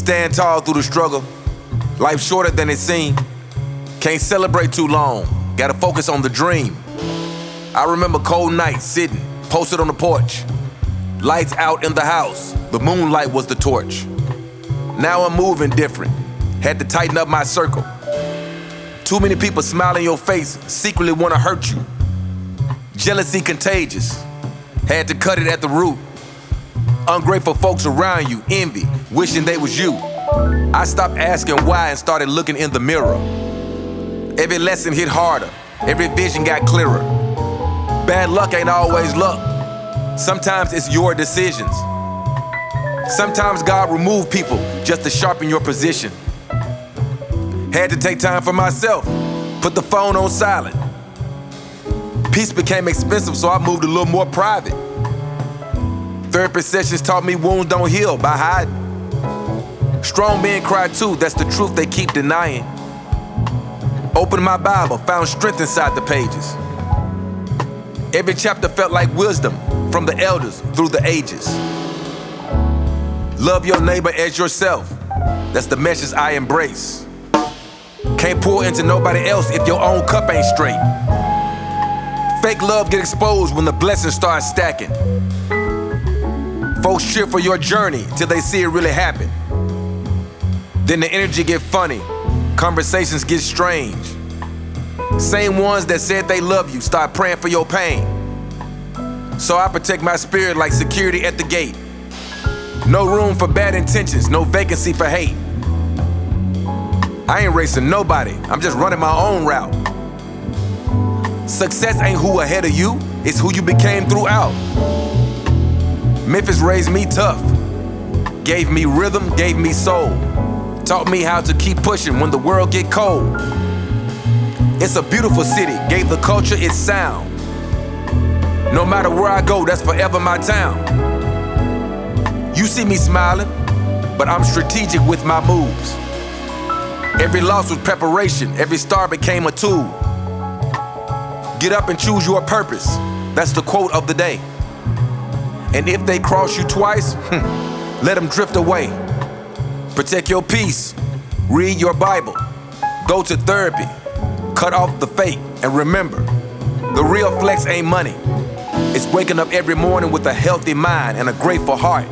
Stand tall through the struggle. Life shorter than it seemed. Can't celebrate too long. Gotta focus on the dream. I remember cold nights sitting, posted on the porch. Lights out in the house. The moonlight was the torch. Now I'm moving different. Had to tighten up my circle. Too many people smile in your face, secretly wanna hurt you. Jealousy contagious. Had to cut it at the root. Ungrateful folks around you, envy, wishing they was you. I stopped asking why and started looking in the mirror. Every lesson hit harder, every vision got clearer. Bad luck ain't always luck. Sometimes it's your decisions. Sometimes God removed people just to sharpen your position. Had to take time for myself, put the phone on silent. Peace became expensive, so I moved a little more private. Therapy sessions taught me wounds don't heal by hiding. Strong men cry too, that's the truth they keep denying. Opened my Bible, found strength inside the pages. Every chapter felt like wisdom from the elders through the ages. Love your neighbor as yourself, that's the message I embrace. Can't pour into nobody else if your own cup ain't straight. Fake love get exposed when the blessings start stacking. Folks cheer for your journey till they see it really happen. Then the energy get funny, conversations get strange. Same ones that said they love you start praying for your pain. So I protect my spirit like security at the gate. No room for bad intentions, no vacancy for hate. I ain't racing nobody, I'm just running my own route. Success ain't who ahead of you, it's who you became throughout. Memphis raised me tough, gave me rhythm, gave me soul. Taught me how to keep pushing when the world get cold. It's a beautiful city, gave the culture its sound. No matter where I go, that's forever my town. You see me smiling, but I'm strategic with my moves. Every loss was preparation, every star became a tool. Get up and choose your purpose, that's the quote of the day. And if they cross you twice, let them drift away. Protect your peace, read your Bible, go to therapy, cut off the fake, and remember, the real flex ain't money. It's waking up every morning with a healthy mind and a grateful heart.